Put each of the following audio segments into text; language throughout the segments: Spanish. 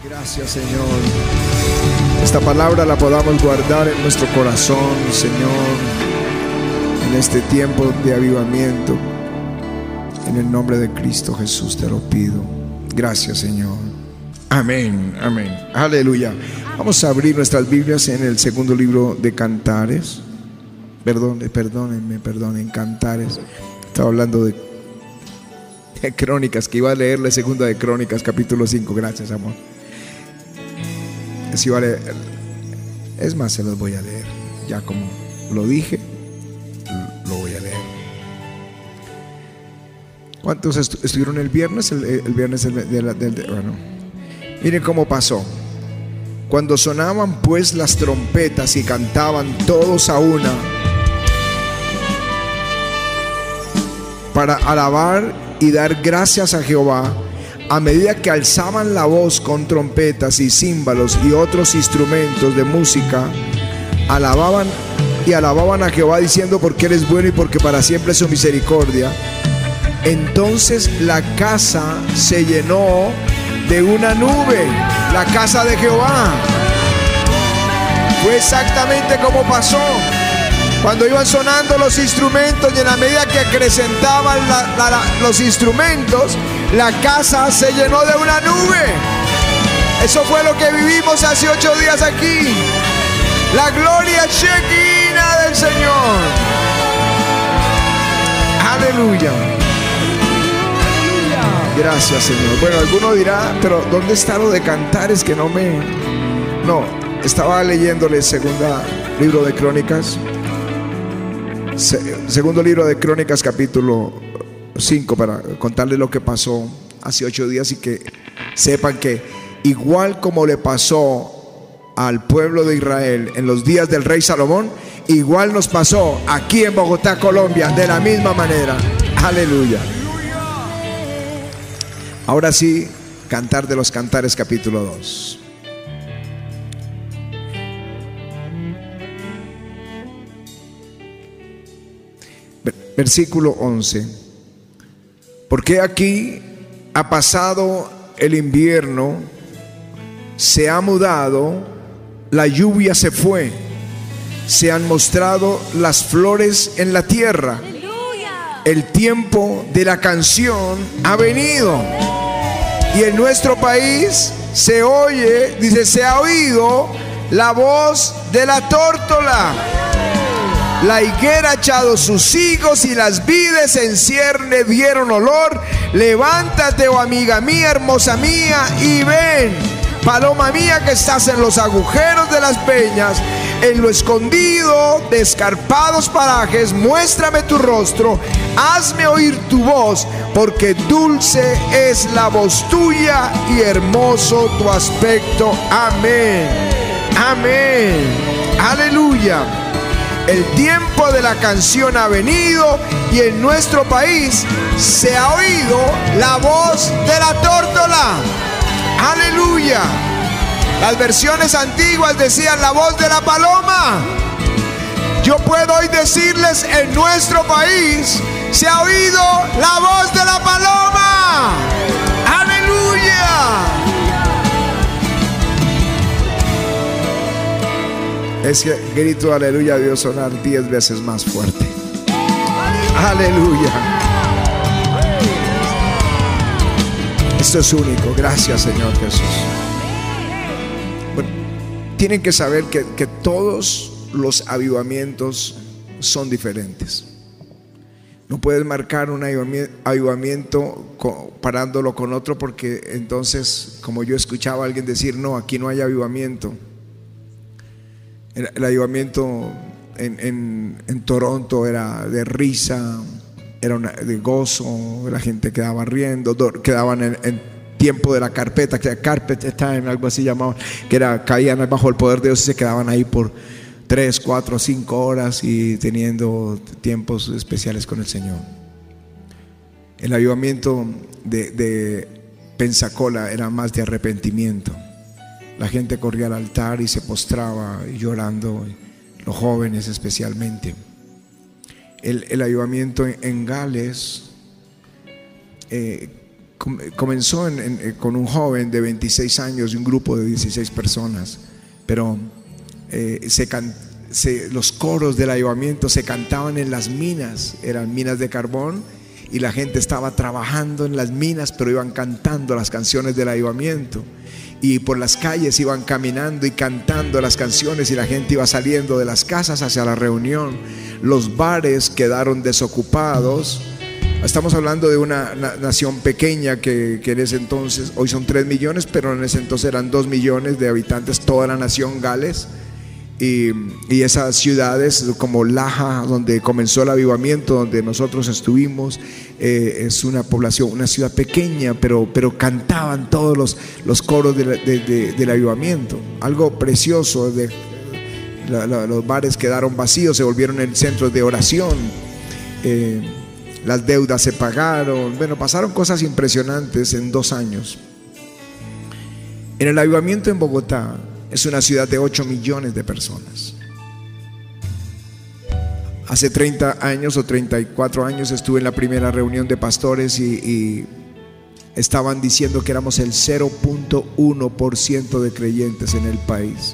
Gracias, Señor. Esta palabra la podamos guardar en nuestro corazón, Señor, en este tiempo de avivamiento. En el nombre de Cristo Jesús te lo pido. Gracias, Señor. Amén, amén. Aleluya. Vamos a abrir nuestras Biblias en el segundo libro de Cantares. Perdonen, Cantares. Estaba hablando de Crónicas, que iba a leer la segunda de Crónicas, capítulo 5. Gracias, amor. Así vale. Es más, se los voy a leer. Ya como lo dije, lo voy a leer. ¿Cuántos estuvieron el viernes? El viernes bueno, miren cómo pasó. Cuando sonaban pues las trompetas y cantaban todos a una para alabar y dar gracias a Jehová, a medida que alzaban la voz con trompetas y címbalos y otros instrumentos de música, alababan a Jehová diciendo: porque Él es bueno y porque para siempre es su misericordia. Entonces la casa se llenó de una nube, la casa de Jehová. Fue exactamente como pasó. Cuando iban sonando los instrumentos y en la medida que acrecentaban los instrumentos, la casa se llenó de una nube. Eso fue lo que vivimos hace 8 días aquí. La gloria chequina del Señor. Aleluya. Gracias, Señor. Bueno, alguno dirá: pero ¿dónde está lo de Cantares? Que no, estaba leyéndole segundo libro de Crónicas. Segundo libro de Crónicas, capítulo 5, para contarles lo que pasó hace 8 días y que sepan que igual como le pasó al pueblo de Israel en los días del rey Salomón, igual nos pasó aquí en Bogotá, Colombia, de la misma manera. Aleluya. Ahora sí, Cantar de los Cantares, capítulo 2. Versículo 11. Porque aquí ha pasado el invierno, se ha mudado, la lluvia se fue, se han mostrado las flores en la tierra. El tiempo de la canción ha venido. Y en nuestro país se oye, dice, se ha oído la voz de la tórtola. La higuera ha echado sus higos y las vides en cierne dieron olor. Levántate, oh amiga mía, hermosa mía, y ven, paloma mía, que estás en los agujeros de las peñas, en lo escondido de escarpados parajes. Muéstrame tu rostro, hazme oír tu voz, porque dulce es la voz tuya y hermoso tu aspecto. Amén, amén, aleluya. El tiempo de la canción ha venido y en nuestro país se ha oído la voz de la tórtola. Aleluya. Las versiones antiguas decían la voz de la paloma. Yo puedo hoy decirles: en nuestro país se ha oído la voz de la paloma. Aleluya. Ese grito de aleluya debió sonar 10 veces más fuerte. Aleluya. Esto es único. Gracias, Señor Jesús. Bueno, tienen que saber que todos los avivamientos son diferentes. No puedes marcar un avivamiento comparándolo con otro, porque entonces, como yo escuchaba a alguien decir: no, aquí no hay avivamiento. El avivamiento en Toronto era de risa, era de gozo, la gente quedaba riendo, quedaban en tiempo de la carpeta, que era carpet time, algo así llamado, que era, caían bajo el poder de Dios y se quedaban ahí por 3, 4, 5 horas y teniendo tiempos especiales con el Señor. El avivamiento de Pensacola era más de arrepentimiento. La gente corría al altar y se postraba llorando, los jóvenes especialmente. El avivamiento en Gales comenzó con un joven de 26 años y un grupo de 16 personas, pero los coros del avivamiento se cantaban en las minas, eran minas de carbón, y la gente estaba trabajando en las minas, pero iban cantando las canciones del avivamiento, y por las calles iban caminando y cantando las canciones, y la gente iba saliendo de las casas hacia la reunión. Los bares quedaron desocupados. Estamos hablando de una nación pequeña que en ese entonces, hoy son 3 millones, pero en ese entonces eran 2 millones de habitantes, toda la nación Gales. Y esas ciudades como Laja, donde comenzó el avivamiento, donde nosotros estuvimos, es una población, una ciudad pequeña, pero cantaban todos los coros del avivamiento. Algo precioso. Los bares quedaron vacíos, se volvieron en centros de oración. Las deudas se pagaron. Bueno, pasaron cosas impresionantes en 2 años. En el avivamiento en Bogotá, es una ciudad de 8 millones de personas. Hace 30 años o 34 años estuve en la primera reunión de pastores y estaban diciendo que éramos el 0.1% de creyentes en el país.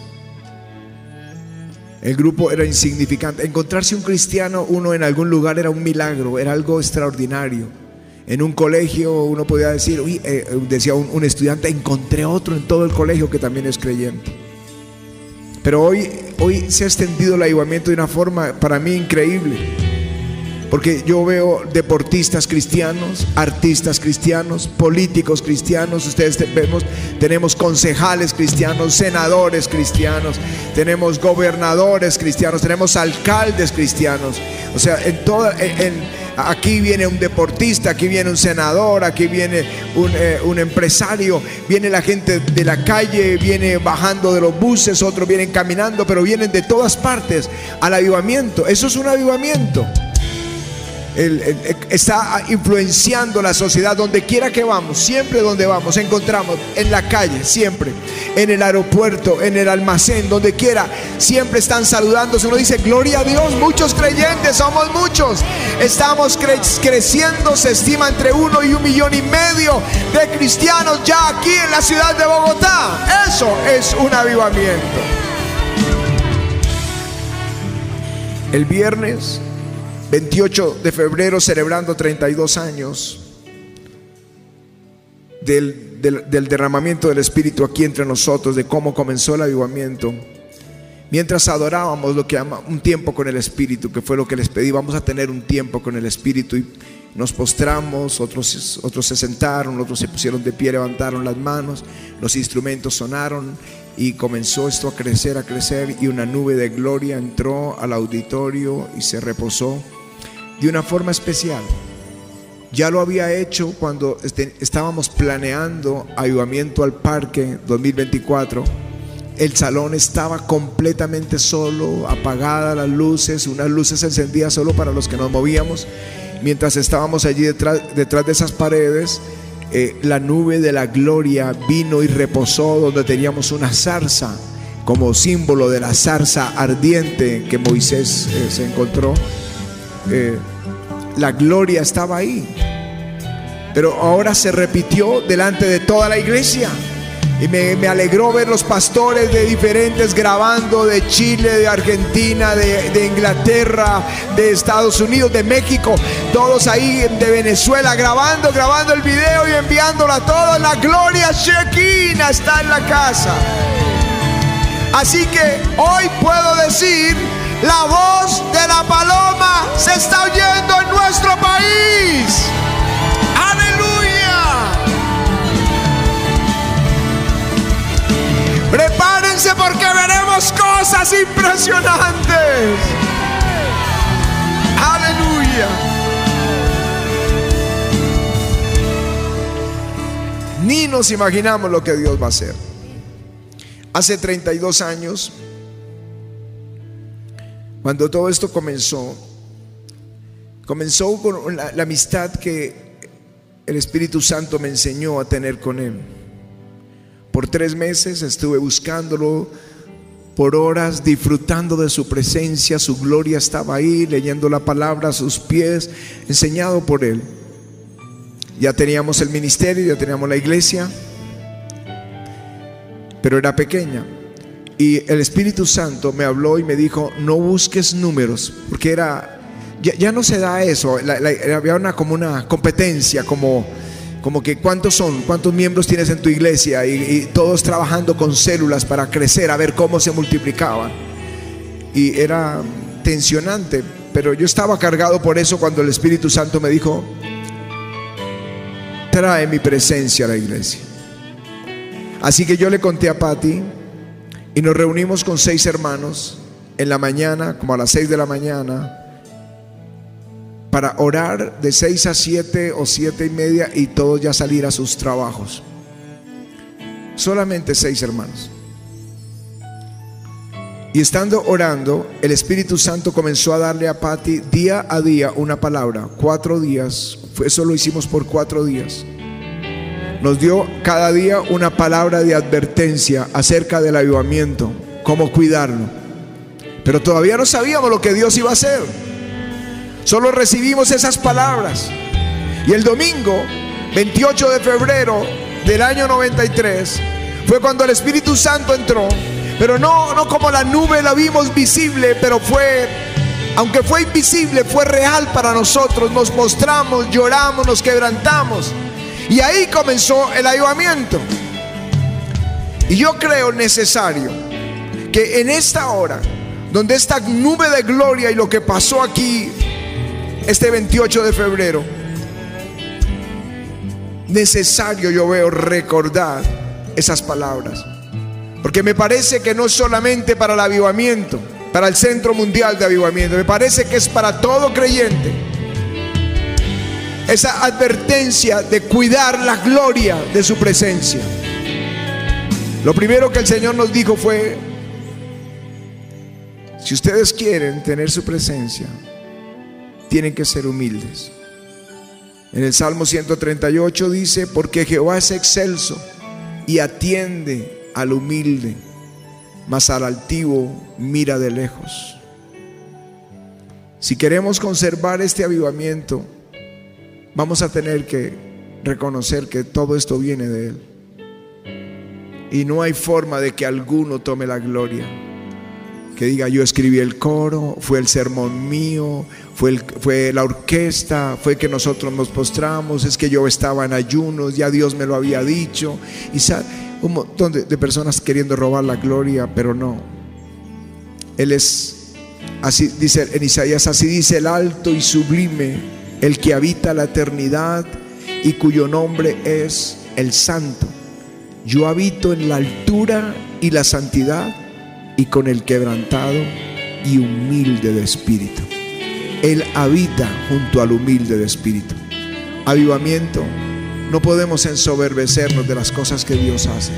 El grupo era insignificante. Encontrarse un cristiano, uno en algún lugar, era un milagro, era algo extraordinario. En un colegio uno podía decir, decía un estudiante, encontré otro en todo el colegio que también es creyente. Pero hoy se ha extendido el avivamiento de una forma para mí increíble, porque yo veo deportistas cristianos, artistas cristianos, políticos cristianos. Ustedes tenemos concejales cristianos, senadores cristianos, tenemos gobernadores cristianos, tenemos alcaldes cristianos. O sea, aquí viene un deportista, aquí viene un senador, aquí viene un empresario, viene la gente de la calle, viene bajando de los buses, otros vienen caminando, pero vienen de todas partes al avivamiento. Eso es un avivamiento. Está influenciando la sociedad donde quiera que vamos. Siempre donde vamos encontramos, en la calle, siempre, en el aeropuerto, en el almacén, donde quiera, siempre están saludándose. Uno dice, gloria a Dios, muchos creyentes, somos muchos. Estamos creciendo, se estima entre 1 y 1,5 millones de cristianos ya aquí en la ciudad de Bogotá. Eso es un avivamiento. El viernes 28 de febrero, celebrando 32 años del derramamiento del Espíritu aquí entre nosotros, de cómo comenzó el avivamiento. Mientras adorábamos, lo que llama un tiempo con el Espíritu, que fue lo que les pedí, vamos a tener un tiempo con el Espíritu, y nos postramos, otros se sentaron, otros se pusieron de pie, levantaron las manos, los instrumentos sonaron y comenzó esto a crecer, y una nube de gloria entró al auditorio y se reposó de una forma especial. Ya lo había hecho cuando estábamos planeando Avivamiento al Parque 2024. El salón estaba completamente solo, apagadas las luces, unas luces encendidas solo para los que nos movíamos. Mientras estábamos allí detrás de esas paredes, la nube de la gloria vino y reposó donde teníamos una zarza, como símbolo de la zarza ardiente que Moisés se encontró. La gloria estaba ahí, pero ahora se repitió delante de toda la iglesia. Y me alegró ver los pastores de diferentes grabando, de Chile, de Argentina, de Inglaterra, de Estados Unidos, de México, todos ahí, de Venezuela, grabando el video y enviándolo a todos. La gloria Shekinah está en la casa. Así que hoy puedo decir, la voz de la paloma se está oyendo en nuestro país. ¡Aleluya! Prepárense porque veremos cosas impresionantes. ¡Aleluya! Ni nos imaginamos lo que Dios va a hacer. Hace 32 años, cuando todo esto comenzó con la amistad que el Espíritu Santo me enseñó a tener con Él. Por 3 meses estuve buscándolo, por horas, disfrutando de su presencia. Su gloria estaba ahí, leyendo la palabra a sus pies, enseñado por Él. Ya teníamos el ministerio, ya teníamos la iglesia, pero era pequeña. Y el Espíritu Santo me habló y me dijo: no busques números, porque ya no se da eso. Había como una competencia, como que cuántos miembros tienes en tu iglesia, y todos trabajando con células para crecer, a ver cómo se multiplicaban. Y era tensionante, pero yo estaba cargado por eso cuando el Espíritu Santo me dijo: trae mi presencia a la iglesia. Así que yo le conté a Patty y nos reunimos con 6 hermanos en la mañana, como a las 6 de la mañana, para orar de 6 a 7 o 7:30, y todos ya salir a sus trabajos. Solamente 6 hermanos. Y estando orando, el Espíritu Santo comenzó a darle a Patty día a día una palabra. 4 días, eso lo hicimos por 4 días. Nos dio cada día una palabra de advertencia acerca del avivamiento, cómo cuidarlo. Pero todavía no sabíamos lo que Dios iba a hacer. Solo recibimos esas palabras. Y el domingo 28 de febrero del año 93 fue cuando el Espíritu Santo entró. Pero no como la nube la vimos visible, pero aunque fue invisible, fue real para nosotros. Nos mostramos, lloramos, nos quebrantamos. Y ahí comenzó el avivamiento. Y yo creo necesario que en esta hora, donde esta nube de gloria y lo que pasó aquí este 28 de febrero, necesario yo veo recordar esas palabras. Porque me parece que no es solamente para el avivamiento, para el Centro Mundial de Avivamiento, me parece que es para todo creyente. Esa advertencia de cuidar la gloria de su presencia. Lo primero que el Señor nos dijo fue: si ustedes quieren tener su presencia, tienen que ser humildes. En el Salmo 138 dice: porque Jehová es excelso y atiende al humilde, mas al altivo mira de lejos. Si queremos conservar este avivamiento, vamos a tener que reconocer que todo esto viene de Él. Y no hay forma de que alguno tome la gloria, que diga: yo escribí el coro, fue el sermón mío, fue la orquesta, fue que nosotros nos postramos, es que yo estaba en ayunos, ya Dios me lo había dicho. Y un montón de personas queriendo robar la gloria, pero no. Él es, así dice en Isaías, así dice el alto y sublime, el que habita la eternidad y cuyo nombre es el Santo. Yo habito en la altura y la santidad, y con el quebrantado y humilde de espíritu. Él habita junto al humilde de espíritu. Avivamiento, no podemos ensoberbecernos de las cosas que Dios hace.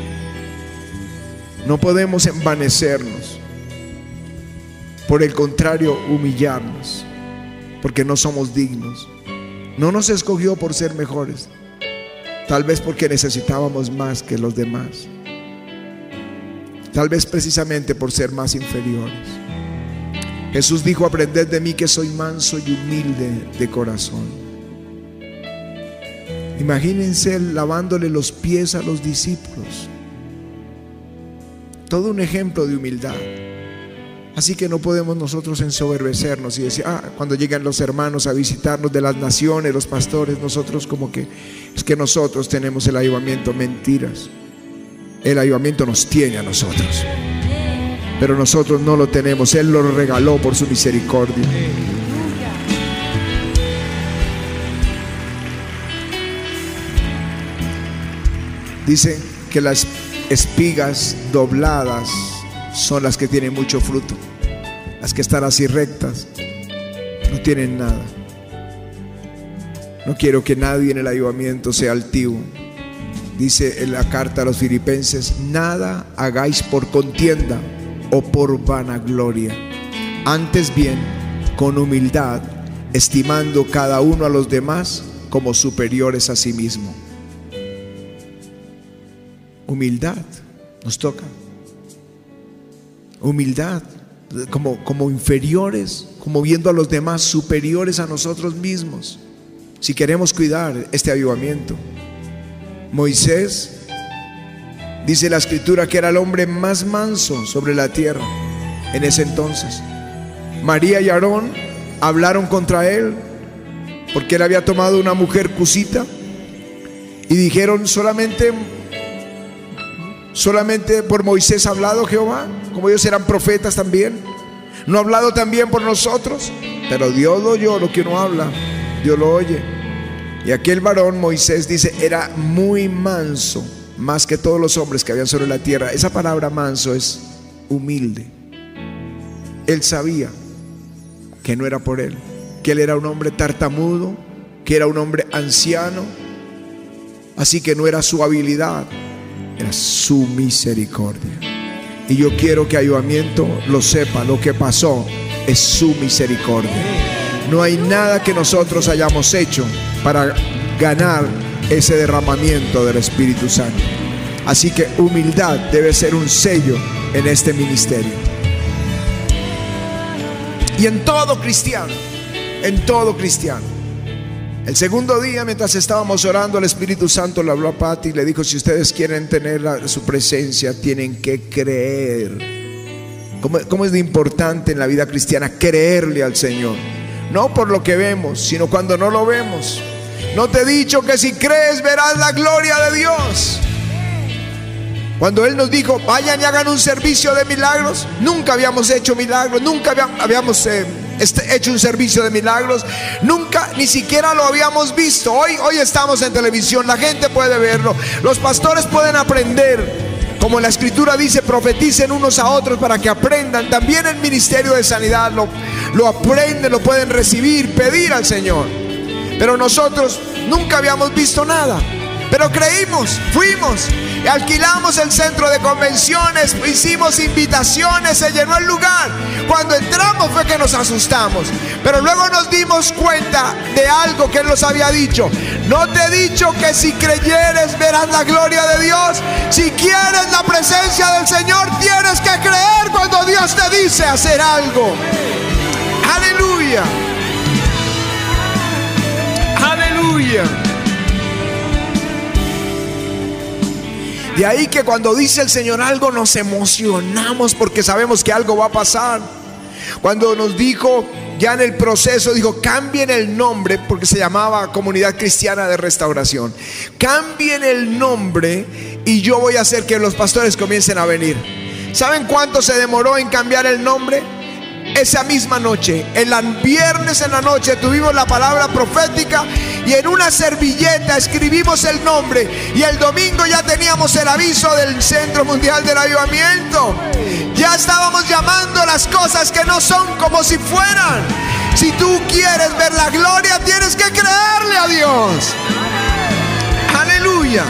No podemos envanecernos. Por el contrario, humillarnos, porque no somos dignos. No nos escogió por ser mejores, tal vez porque necesitábamos más que los demás, tal vez precisamente por ser más inferiores. Jesús dijo: aprended de mí que soy manso y humilde de corazón. Imagínense lavándole los pies a los discípulos. Todo un ejemplo de humildad. Así que no podemos nosotros ensoberbecernos y decir: cuando llegan los hermanos a visitarnos de las naciones, los pastores, nosotros como que es que nosotros tenemos el avivamiento. Mentiras. El avivamiento nos tiene a nosotros, pero nosotros no lo tenemos. Él lo regaló por su misericordia. Dicen que las espigas dobladas son las que tienen mucho fruto. Las que están así rectas no tienen nada. No quiero que nadie en el avivamiento sea altivo. Dice en la carta a los Filipenses: nada hagáis por contienda o por vanagloria, antes bien con humildad, estimando cada uno a los demás como superiores a sí mismo. Humildad nos toca. Humildad, como inferiores, como viendo a los demás superiores a nosotros mismos. si queremos cuidar este avivamiento. Moisés, dice la escritura, que era el hombre más manso sobre la tierra en ese entonces. María y Aarón hablaron contra él porque él había tomado una mujer cusita, y dijeron: solamente por Moisés ha hablado Jehová, como ellos eran profetas también. ¿No ha hablado también por nosotros? Pero Dios lo oyó, lo que uno habla, Dios lo oye. Y aquel varón, Moisés, dice, era muy manso, más que todos los hombres que habían sobre la tierra. Esa palabra manso es humilde. Él sabía que no era por él, que él era un hombre tartamudo, que era un hombre anciano. Así que no era su habilidad, era su misericordia. Y yo quiero que Avivamiento lo sepa: lo que pasó es su misericordia. No hay nada que nosotros hayamos hecho para ganar ese derramamiento del Espíritu Santo. Así que humildad debe ser un sello en este ministerio. Y en todo cristiano, el segundo día, mientras estábamos orando, el Espíritu Santo le habló a Pati y le dijo: si ustedes quieren tener su presencia, tienen que creer. ¿Cómo es de importante en la vida cristiana creerle al Señor? No por lo que vemos, sino cuando no lo vemos. ¿No te he dicho que si crees verás la gloria de Dios? Cuando Él nos dijo: vayan y hagan un servicio de milagros, nunca habíamos hecho milagros, nunca habíamos hecho un servicio de milagros, nunca, ni siquiera lo habíamos visto. Hoy estamos en televisión, la gente puede verlo, los pastores pueden aprender. Como la escritura dice, profeticen unos a otros para que aprendan. También el ministerio de sanidad lo aprenden, lo pueden recibir, pedir al Señor. Pero nosotros nunca habíamos visto nada, pero creímos, fuimos, alquilamos el centro de convenciones, hicimos invitaciones, se llenó el lugar. Cuando entramos fue que nos asustamos, pero luego nos dimos cuenta de algo que Él nos había dicho: no te he dicho que si creyeres verás la gloria de Dios. Si quieres la presencia del Señor, tienes que creer cuando Dios te dice hacer algo. Aleluya, aleluya. De ahí que cuando dice el Señor algo nos emocionamos porque sabemos que algo va a pasar. Cuando nos dijo, ya en el proceso, dijo: cambien el nombre, porque se llamaba Comunidad Cristiana de Restauración. Cambien el nombre y yo voy a hacer que los pastores comiencen a venir. ¿Saben cuánto se demoró en cambiar el nombre? Esa misma noche, el viernes en la noche, tuvimos la palabra profética y en una servilleta escribimos el nombre, y el domingo ya teníamos el aviso del Centro Mundial del Avivamiento. Ya estábamos llamando las cosas que no son como si fueran. Si tú quieres ver la gloria, tienes que creerle a Dios. Aleluya.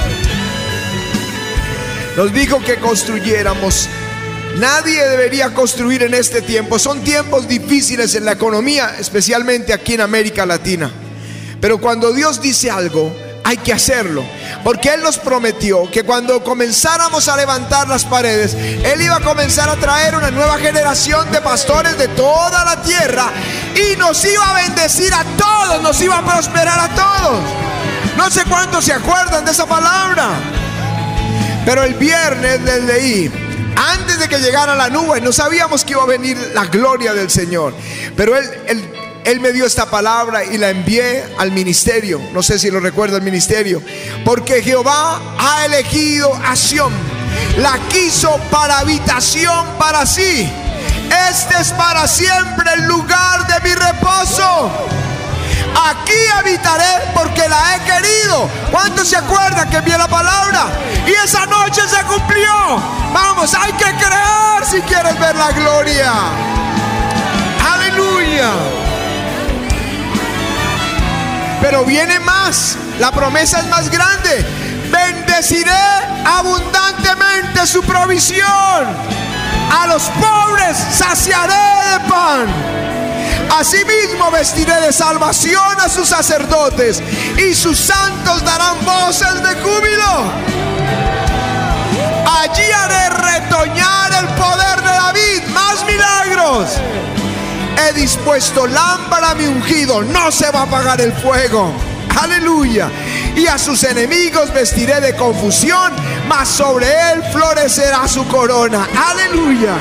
Nos dijo que construyéramos. Nadie debería construir en este tiempo. Son tiempos difíciles en la economía, especialmente aquí en América Latina. Pero cuando Dios dice algo, hay que hacerlo, porque Él nos prometió que cuando comenzáramos a levantar las paredes, Él iba a comenzar a traer una nueva generación de pastores de toda la tierra, y nos iba a bendecir a todos, nos iba a prosperar a todos. No sé cuántos se acuerdan de esa palabra, pero el viernes les leí: antes de que llegara la nube, no sabíamos que iba a venir la gloria del Señor, pero Él me dio esta palabra y la envié al ministerio. No sé si lo recuerda, el ministerio. Porque Jehová ha elegido a Sión, la quiso para habitación para sí. Este es para siempre el lugar de mi reposo. Aquí habitaré porque la he querido. ¿Cuántos se acuerdan que envié la palabra? Y esa noche se cumplió. Vamos, hay que creer si quieres ver la gloria. Aleluya. Pero viene más. La promesa es más grande. Bendeciré abundantemente su provisión. A los pobres saciaré de pan. Asimismo vestiré de salvación a sus sacerdotes, y sus santos darán voces de júbilo. Allí haré retoñar el poder de David, más milagros. he dispuesto lámpara a mi ungido, no se va a apagar el fuego. Aleluya. Y a sus enemigos vestiré de confusión, mas sobre él florecerá su corona. Aleluya.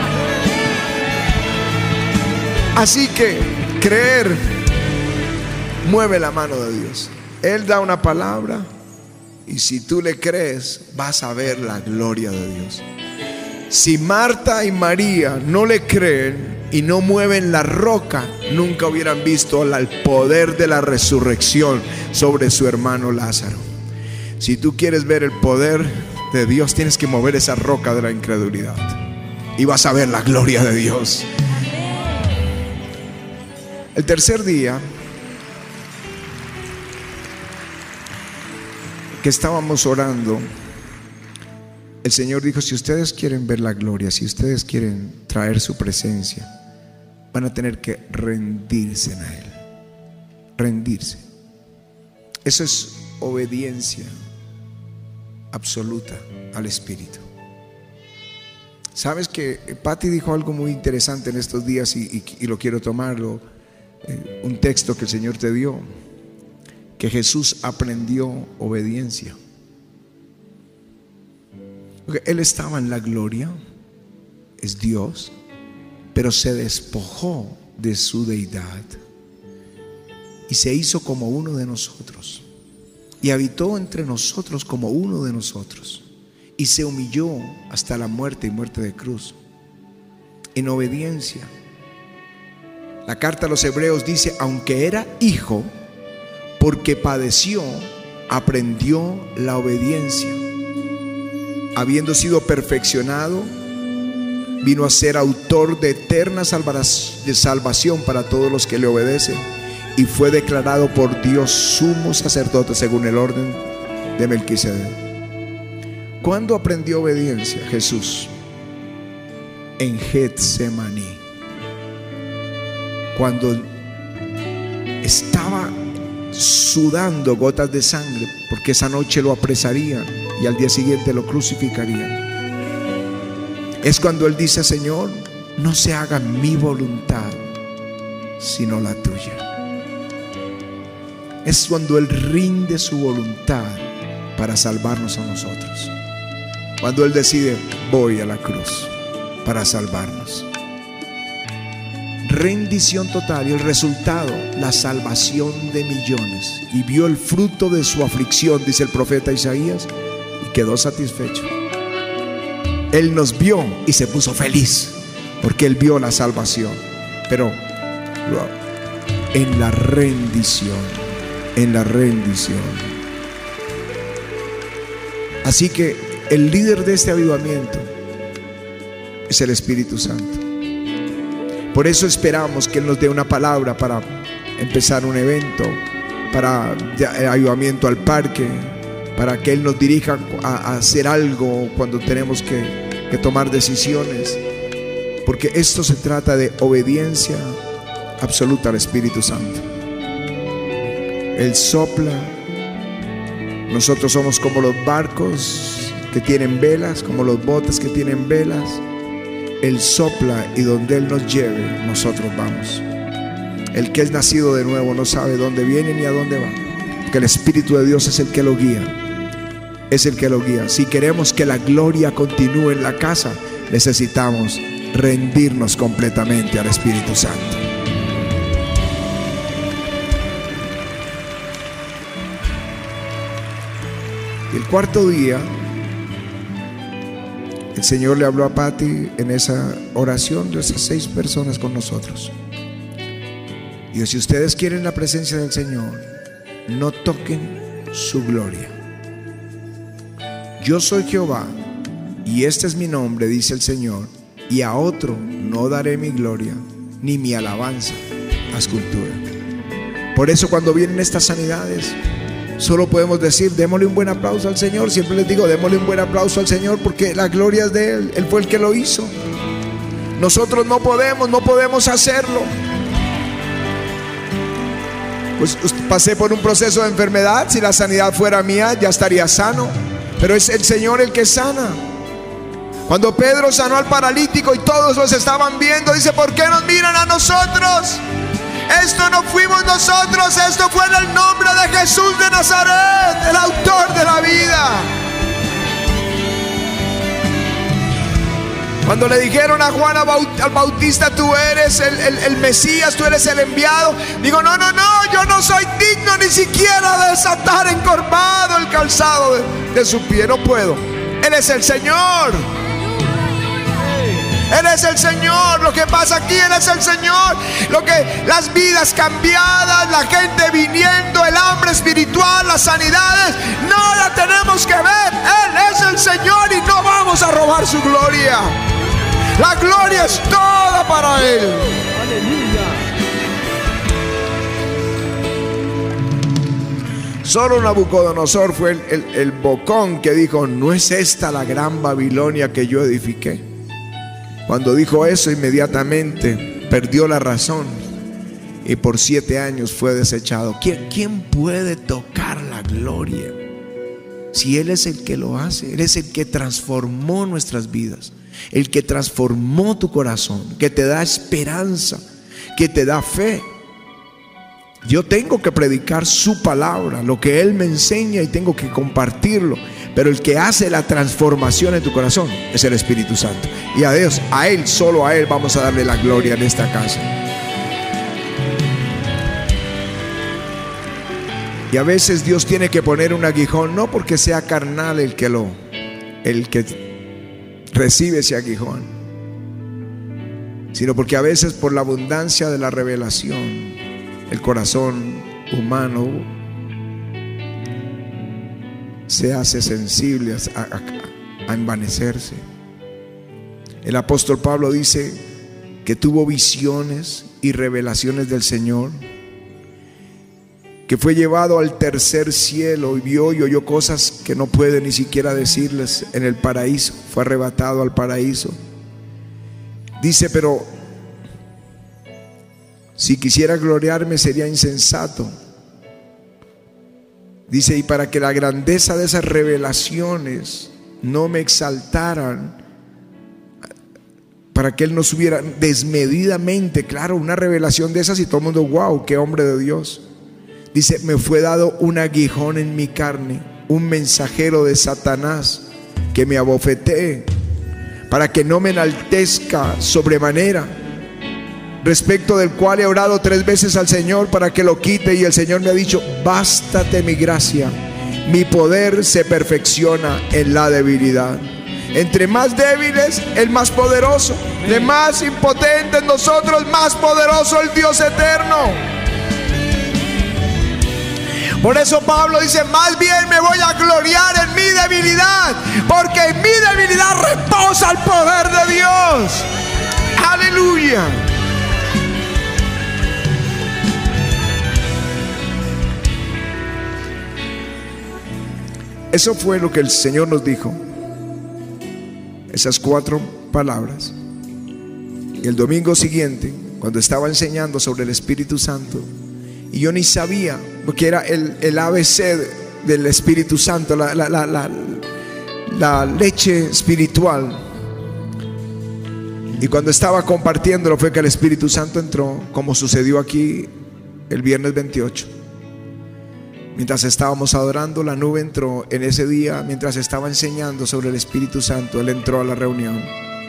Así que creer mueve la mano de Dios. Él da una palabra y si tú le crees, vas a ver la gloria de Dios. Si Marta y María no le creen y no mueven la roca, nunca hubieran visto el poder de la resurrección sobre su hermano Lázaro. Si tú quieres ver el poder de Dios, tienes que mover esa roca de la incredulidad y vas a ver la gloria de Dios. El tercer día que estábamos orando, el Señor dijo: si ustedes quieren ver la gloria, si ustedes quieren traer su presencia, van a tener que rendirse a Él. Rendirse. Eso es obediencia absoluta al Espíritu. Sabes que Patti dijo algo muy interesante en estos días y lo quiero tomarlo. Un texto que el Señor te dio, que Jesús aprendió obediencia. Porque Él estaba en la gloria, es Dios, pero se despojó de su deidad y se hizo como uno de nosotros y habitó entre nosotros como uno de nosotros y se humilló hasta la muerte y muerte de cruz en obediencia. La carta a los Hebreos dice: aunque era hijo, porque padeció, aprendió la obediencia. Habiendo sido perfeccionado, vino a ser autor de eterna salvación para todos los que le obedecen, y fue declarado por Dios sumo sacerdote según el orden de Melquisedec. ¿Cuándo aprendió obediencia Jesús? En Getsemaní, cuando estaba sudando gotas de sangre, porque esa noche lo apresarían y al día siguiente lo crucificarían. Es cuando Él dice: Señor, no se haga mi voluntad sino la tuya. Es cuando Él rinde su voluntad para salvarnos a nosotros. Cuando Él decide: voy a la cruz para salvarnos. Rendición total, y el resultado, la salvación de millones. Y vio el fruto de su aflicción, dice el profeta Isaías, y quedó satisfecho. Él nos vio y se puso feliz porque Él vio la salvación, pero en la rendición, en la rendición. Así que el líder de este avivamiento es el Espíritu Santo. Por eso esperamos que Él nos dé una palabra para empezar un evento, para avivamiento al parque, para que Él nos dirija a hacer algo cuando tenemos que tomar decisiones, porque esto se trata de obediencia absoluta al Espíritu Santo. Él sopla. Nosotros somos como los barcos que tienen velas, como los botes que tienen velas. Él sopla y donde Él nos lleve, nosotros vamos. El que es nacido de nuevo no sabe dónde viene ni a dónde va, porque el Espíritu de Dios es el que lo guía. Es el que lo guía. Si queremos que la gloria continúe en la casa, necesitamos rendirnos completamente al Espíritu Santo. Y el cuarto día, el Señor le habló a Patti en esa oración de esas 6 personas con nosotros. Y si ustedes quieren la presencia del Señor, no toquen su gloria. Yo soy Jehová, y este es mi nombre, dice el Señor, y a otro no daré mi gloria, ni mi alabanza a escultura. Por eso cuando vienen estas sanidades, solo podemos decir: démosle un buen aplauso al Señor. Siempre les digo: démosle un buen aplauso al Señor, porque la gloria es de Él. Él fue el que lo hizo. Nosotros no podemos hacerlo. Pues pasé por un proceso de enfermedad. Si la sanidad fuera mía, ya estaría sano, pero es el Señor el que sana. Cuando Pedro sanó al paralítico y todos los estaban viendo, dice: ¿por qué nos miran a nosotros? Esto no fuimos nosotros, esto fue en el nombre de Jesús de Nazaret, el autor de la vida. Cuando le dijeron a Juan al Bautista: tú eres el Mesías, tú eres el enviado, digo: no, yo no soy digno ni siquiera de desatar encorvado el calzado de su pie, no puedo. Él es el Señor. Él es el Señor. Lo que pasa aquí, Él es el Señor. Las vidas cambiadas, la gente viniendo, el hambre espiritual, las sanidades, no la tenemos que ver. Él es el Señor y no vamos a robar su gloria. La gloria es toda para Él. Aleluya. Solo Nabucodonosor fue el bocón que dijo: ¿no es esta la gran Babilonia que yo edifiqué? Cuando dijo eso, inmediatamente perdió la razón y por 7 años fue desechado. ¿Quién puede tocar la gloria? Si Él es el que lo hace. Él es el que transformó nuestras vidas, el que transformó tu corazón, que te da esperanza, que te da fe. Yo tengo que predicar su palabra, lo que Él me enseña, y tengo que compartirlo. Pero el que hace la transformación en tu corazón es el Espíritu Santo. Y a Dios, a Él, solo a Él vamos a darle la gloria en esta casa. Y a veces Dios tiene que poner un aguijón, no porque sea carnal el que recibe ese aguijón, sino porque a veces por la abundancia de la revelación, el corazón humano se hace sensible a envanecerse. El apóstol Pablo dice que tuvo visiones y revelaciones del Señor, que fue llevado al tercer cielo y vio y oyó cosas que no puede ni siquiera decirles en el paraíso. Fue arrebatado al paraíso. Dice: pero si quisiera gloriarme sería insensato. Dice: y para que la grandeza de esas revelaciones no me exaltaran, para que Él no subiera desmedidamente. Claro, una revelación de esas y todo el mundo: wow, qué hombre de Dios. Dice: me fue dado un aguijón en mi carne, un mensajero de Satanás que me abofetee, para que no me enaltezca sobremanera, respecto del cual he orado 3 veces al Señor para que lo quite, y el Señor me ha dicho: bástate mi gracia, mi poder se perfecciona en la debilidad. Entre más débiles, el más poderoso. De más impotente en nosotros, más poderoso el Dios eterno. Por eso Pablo dice: más bien me voy a gloriar en mi debilidad, porque en mi debilidad reposa el poder de Dios. Aleluya. Eso fue lo que el Señor nos dijo, esas 4 palabras. Y el domingo siguiente, cuando estaba enseñando sobre el Espíritu Santo, y yo ni sabía lo que era el ABC del Espíritu Santo, la leche espiritual. Y cuando estaba compartiéndolo fue que el Espíritu Santo entró, como sucedió aquí el viernes 28. Mientras estábamos adorando, la nube entró en ese día. Mientras estaba enseñando sobre el Espíritu Santo, Él entró a la reunión.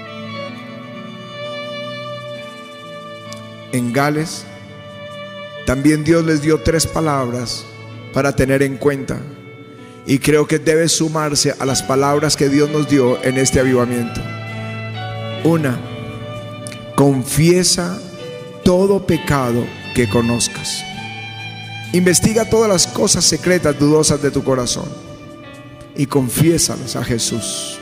En Gales también Dios les dio 3 palabras para tener en cuenta, y creo que debe sumarse a las palabras que Dios nos dio en este avivamiento. 1: confiesa todo pecado que conozcas. Investiga todas las cosas secretas, dudosas de tu corazón, y confiésalas a Jesús.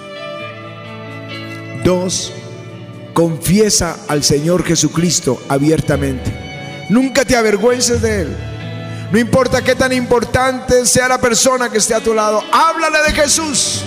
2: confiesa al Señor Jesucristo abiertamente. Nunca te avergüences de Él. No importa qué tan importante sea la persona que esté a tu lado, háblale de Jesús.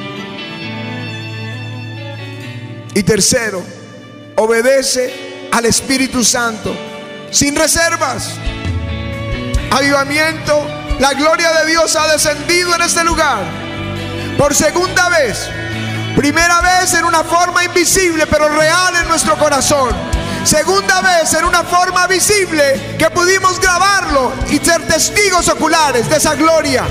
Y 3: obedece al Espíritu Santo sin reservas. Avivamiento, la gloria de Dios ha descendido en este lugar por segunda vez. Primera vez en una forma invisible pero real en nuestro corazón. Segunda vez en una forma visible que pudimos grabarlo y ser testigos oculares de esa gloria.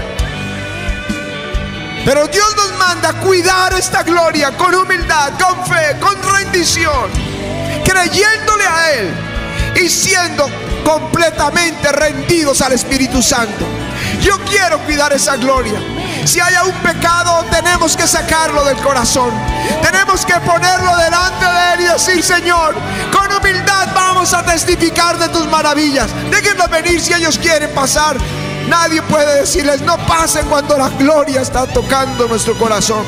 Pero Dios nos manda a cuidar esta gloria con humildad, con fe, con rendición, creyéndole a Él y siendo completamente rendidos al Espíritu Santo. Yo quiero cuidar esa gloria. Si hay un pecado, tenemos que sacarlo del corazón. Tenemos que ponerlo delante de Él y decir: Señor, con humildad vamos a testificar de tus maravillas. Déjenlos venir si ellos quieren pasar. Nadie puede decirles no pasen cuando la gloria está tocando nuestro corazón.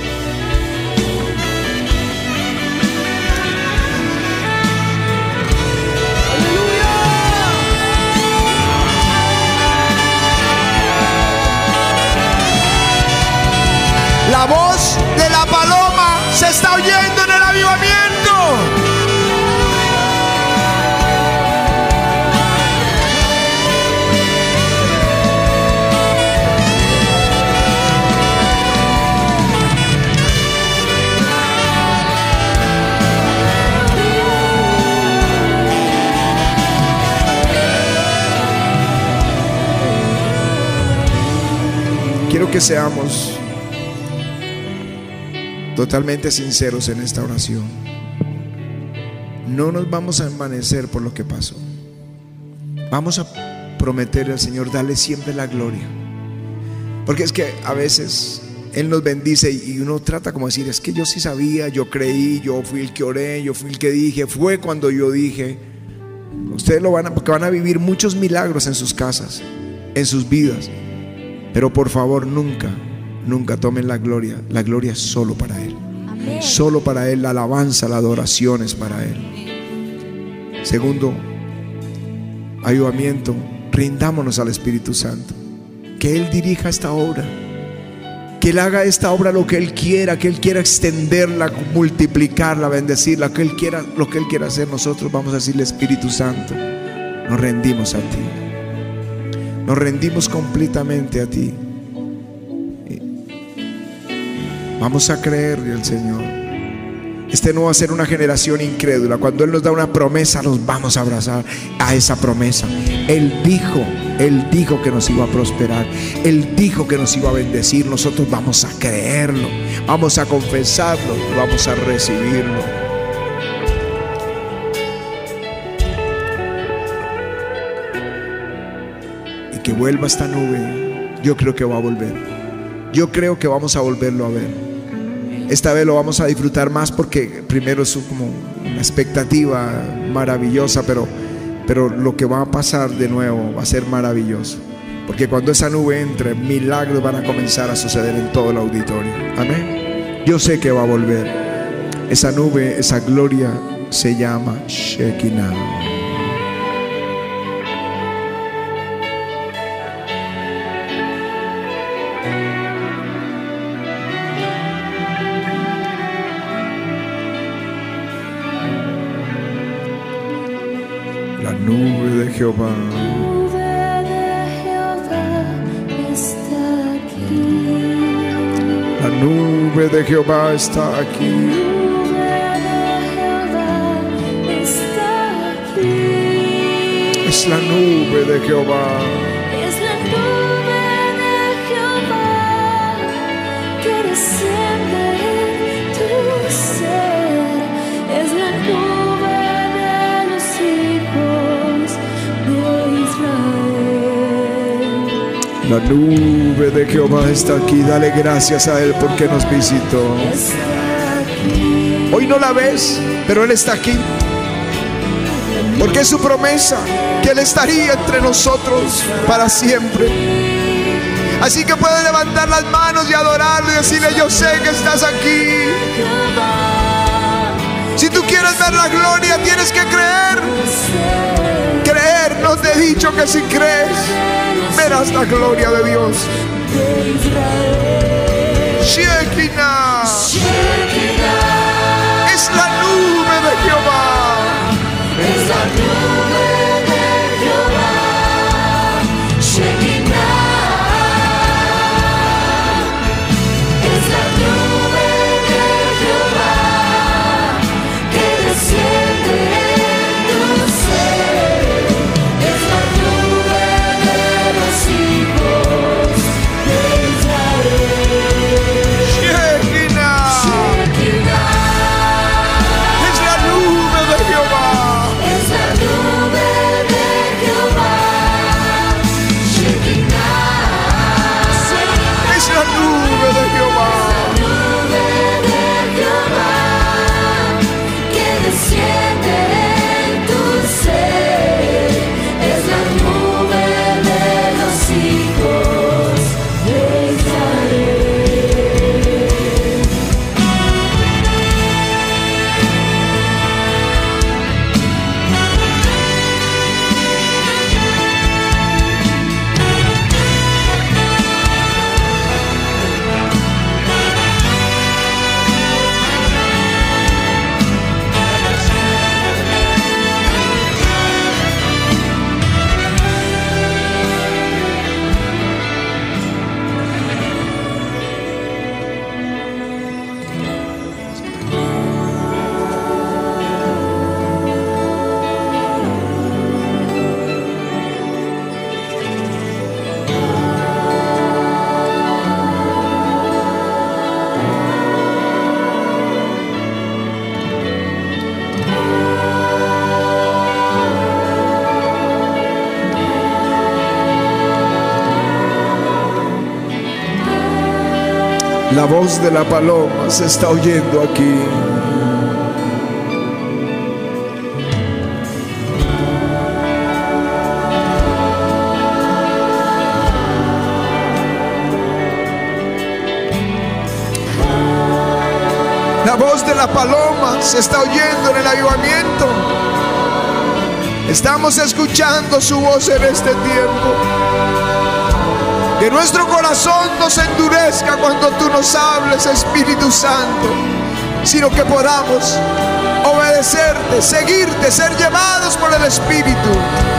La voz de la paloma se está oyendo en el avivamiento. Quiero que seamos totalmente sinceros en esta oración. No nos vamos a envanecer por lo que pasó. Vamos a prometerle al Señor darle siempre la gloria. Porque es que a veces Él nos bendice y uno trata como decir: es que yo sí sabía, yo creí, yo fui el que oré, yo fui el que dije, fue cuando yo dije. Ustedes porque van a vivir muchos milagros en sus casas, en sus vidas. Pero por favor, nunca tomen la gloria. La gloria es solo para Él. Amén. Solo para Él. La alabanza, la adoración es para Él. Segundo, avivamiento. Rindámonos al Espíritu Santo. Que Él dirija esta obra. Que Él haga esta obra lo que Él quiera. Que Él quiera extenderla, multiplicarla, bendecirla. Que Él quiera, lo que Él quiera hacer. Nosotros vamos a decirle: Espíritu Santo, nos rendimos a ti. Nos rendimos completamente a ti. Vamos a creerle al Señor. Este no va a ser una generación incrédula. Cuando Él nos da una promesa, nos vamos a abrazar a esa promesa. Él dijo que nos iba a prosperar. Él dijo que nos iba a bendecir. Nosotros vamos a creerlo, vamos a confesarlo, vamos a recibirlo. Que vuelva esta nube. Yo creo que va a volver. Yo creo que vamos a volverlo a ver. Esta vez lo vamos a disfrutar más porque primero es como una expectativa maravillosa, pero lo que va a pasar de nuevo va a ser maravilloso. Porque cuando esa nube entre, milagros van a comenzar a suceder en todo el auditorio. Amén. Yo sé que va a volver. Esa nube, esa gloria se llama Shekinah. La nube de Jehová. La nube de Jehová está aquí. Es la nube de Jehová. Es la nube de Jehová que desciende en tu ser. Es la nube de los hijos de Israel. La nube de Jehová está aquí. Dale gracias a Él porque nos visitó. Hoy no la ves, pero Él está aquí. Porque es su promesa que Él estaría entre nosotros para siempre. Así que puedes levantar las manos y adorarlo y decirle: yo sé que estás aquí. Si tú quieres ver la gloria, tienes que creer. Creer, no te he dicho que si crees verás la gloria de Dios. Shekinah es la nube de Jehová. Es la nube de Jehová, Shekinah. Es la nube de La voz de la paloma se está oyendo aquí. La voz de la paloma se está oyendo en el avivamiento. Estamos escuchando su voz en este tiempo. Que nuestro corazón no se endurezca cuando tú nos hables, Espíritu Santo, sino que podamos obedecerte, seguirte, ser llevados por el Espíritu.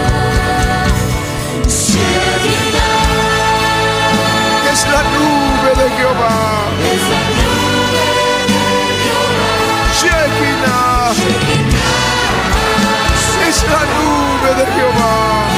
Es la nube de Jehová. Shekinah. Es la nube de Jehová.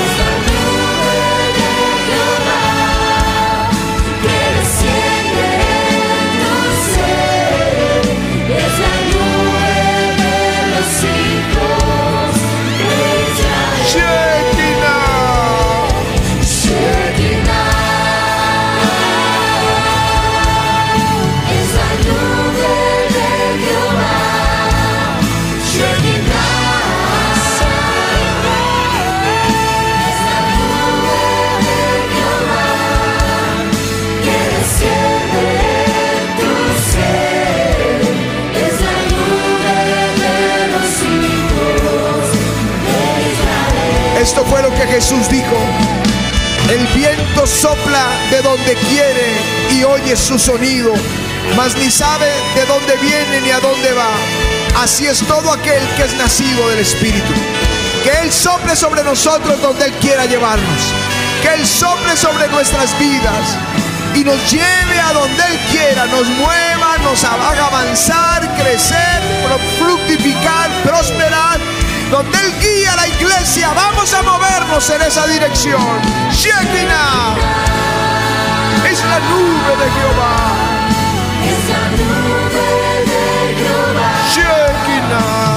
Esto fue lo que Jesús dijo: el viento sopla de donde quiere y oye su sonido, mas ni sabe de dónde viene ni a dónde va. Así es todo aquel que es nacido del Espíritu. Que Él sople sobre nosotros donde Él quiera llevarnos. Que Él sople sobre nuestras vidas y nos lleve a donde Él quiera, nos mueva, nos haga avanzar, crecer, fructificar, prosperar. Donde Él guía a la iglesia, vamos a movernos en esa dirección. Shekinah es la nube de Jehová. Es la nube de Jehová. Shekinah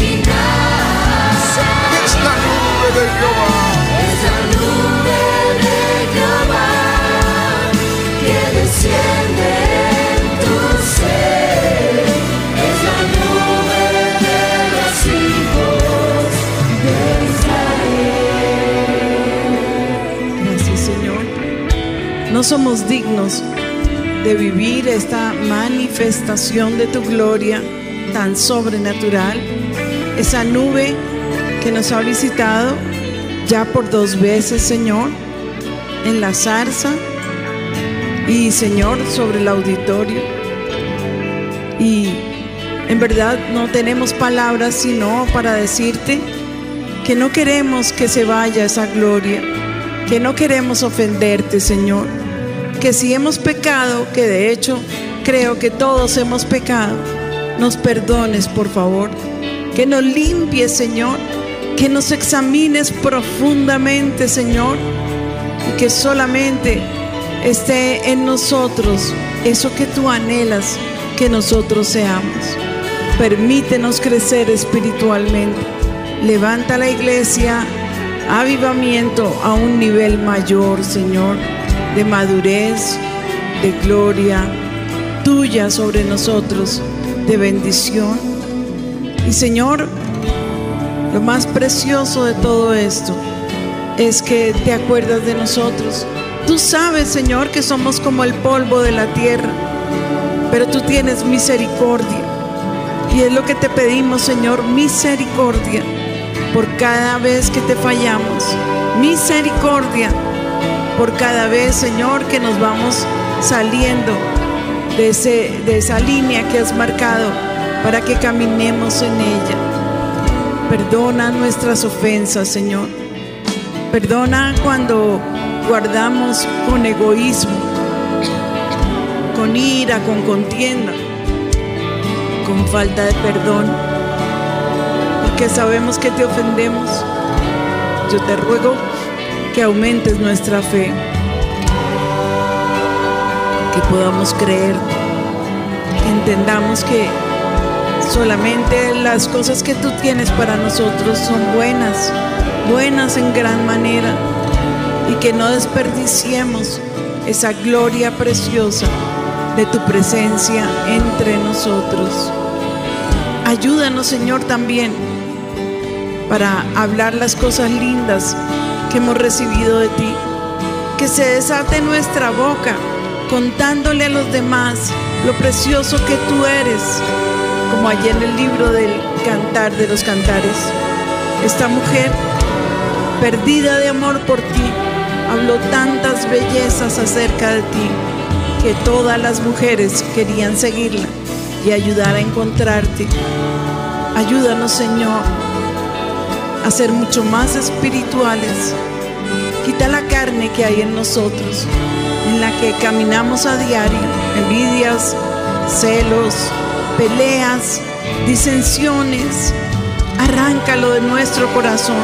es la nube de Jehová. Es la nube de Jehová que desciende en tu ser. Es la nube de los hijos de Israel. Gracias, Señor. No somos dignos de vivir esta manifestación de tu gloria tan sobrenatural. Esa nube que nos ha visitado ya por 2 veces, Señor, en la zarza y, Señor, sobre el auditorio. Y en verdad no tenemos palabras sino para decirte que no queremos que se vaya esa gloria, que no queremos ofenderte, Señor, que si hemos pecado, que de hecho creo que todos hemos pecado, nos perdones, por favor, que nos limpies, Señor, que nos examines profundamente, Señor, y que solamente esté en nosotros eso que tú anhelas que nosotros seamos. Permítenos crecer espiritualmente. Levanta la iglesia, avivamiento a un nivel mayor, Señor, de madurez, de gloria tuya sobre nosotros, de bendición. Y, Señor, lo más precioso de todo esto es que te acuerdas de nosotros. Tú sabes, Señor, que somos como el polvo de la tierra, pero tú tienes misericordia. Y es lo que te pedimos, Señor, misericordia por cada vez que te fallamos. Misericordia por cada vez, Señor, que nos vamos saliendo de esa línea que has marcado para que caminemos en ella. Perdona nuestras ofensas, Señor. Perdona cuando guardamos con egoísmo, con ira, con contienda, con falta de perdón, porque sabemos que te ofendemos. Yo te ruego que aumentes nuestra fe, que podamos creer, que entendamos que solamente las cosas que tú tienes para nosotros son buenas, buenas en gran manera, y que no desperdiciemos esa gloria preciosa de tu presencia entre nosotros. Ayúdanos, Señor, también para hablar las cosas lindas que hemos recibido de ti. Que se desate nuestra boca contándole a los demás lo precioso que tú eres, como allí en el libro del Cantar de los Cantares. Esta mujer, perdida de amor por ti, habló tantas bellezas acerca de ti que todas las mujeres querían seguirla y ayudar a encontrarte. Ayúdanos, Señor, a ser mucho más espirituales. Quita la carne que hay en nosotros, en la que caminamos a diario: envidias, celos, peleas, disensiones. Arráncalo de nuestro corazón.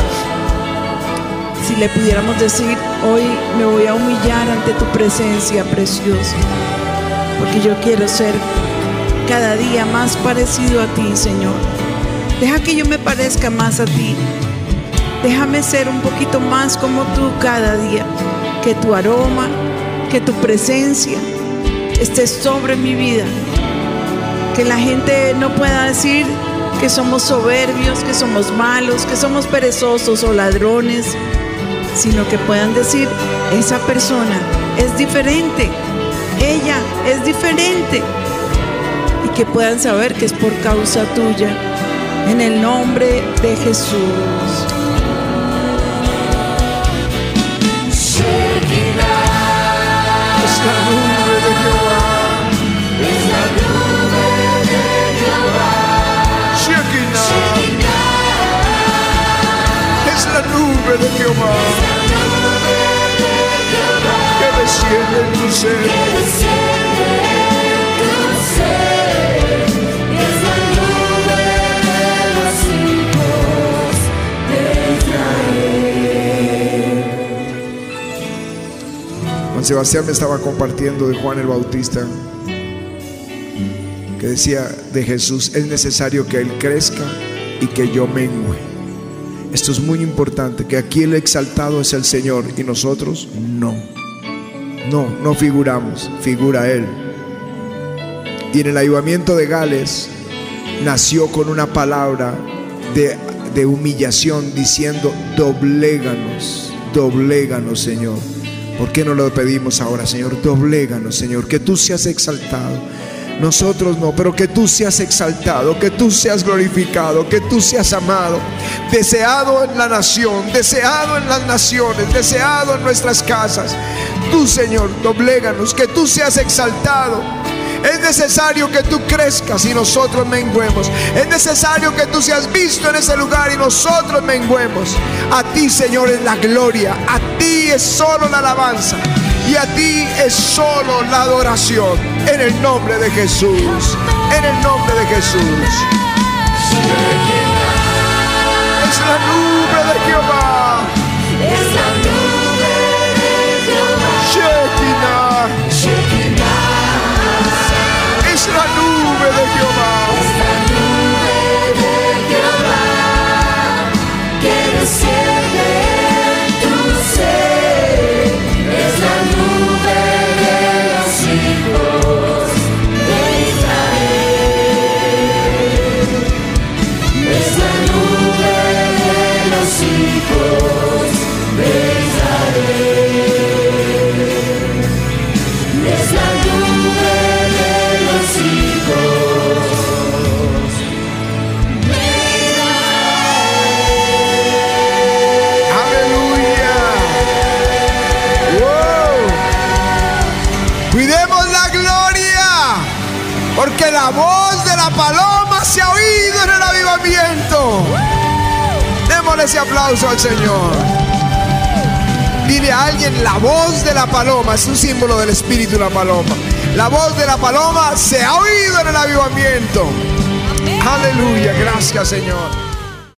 Si le pudiéramos decir: hoy me voy a humillar ante tu presencia preciosa, porque yo quiero ser cada día más parecido a ti, Señor. Deja que yo me parezca más a ti. Déjame ser un poquito más como tú cada día. Que tu aroma, que tu presencia esté sobre mi vida. Que la gente no pueda decir que somos soberbios, que somos malos, que somos perezosos o ladrones, sino que puedan decir: esa persona es diferente, ella es diferente. Y que puedan saber que es por causa tuya. En el nombre de Jesús. Es la nube de Jehová. Es la nube de Jehová. Shekinah. Es la nube de Jehová que desciende en tu ser. Es la nube de los hijos de Israel. Juan Sebastián me estaba compartiendo de Juan el Bautista, que decía de Jesús: es necesario que Él crezca y que yo mengüe. Esto es muy importante, que aquí el exaltado es el Señor y nosotros no figuramos, figura Él. Y en el avivamiento de Gales nació con una palabra de humillación, diciendo: dobléganos, Señor. ¿Por qué no lo pedimos ahora, Señor? Dobléganos, Señor, que tú seas exaltado. Nosotros no, pero que tú seas exaltado, que tú seas glorificado, que tú seas amado, deseado en la nación, deseado en las naciones, deseado en nuestras casas. Tú, Señor, dobléganos, que tú seas exaltado. Es necesario que tú crezcas y nosotros menguemos. Es necesario que tú seas visto en ese lugar y nosotros menguemos. A ti, Señor, es la gloria. A ti es solo la alabanza. Y a ti es solo la adoración. En el nombre de Jesús. En el nombre de Jesús. Es la nube de Jehová. Es la nube de Jehová. Shekinah. Es la nube de Jehová. Es la nube de Jehová que desciende en tu ser. Es la nube de los hijos de Israel. Es la nube de los hijos de Israel. Es la nube de los hijos de Israel. Aleluya. Wow. Cuidemos la gloria, porque la voz de la paloma se ha oído en el avivamiento. Démosle ese aplauso al Señor. Dile a alguien: la voz de la paloma es un símbolo del espíritu de la paloma. La voz de la paloma se ha oído en el avivamiento. Aleluya, gracias, Señor.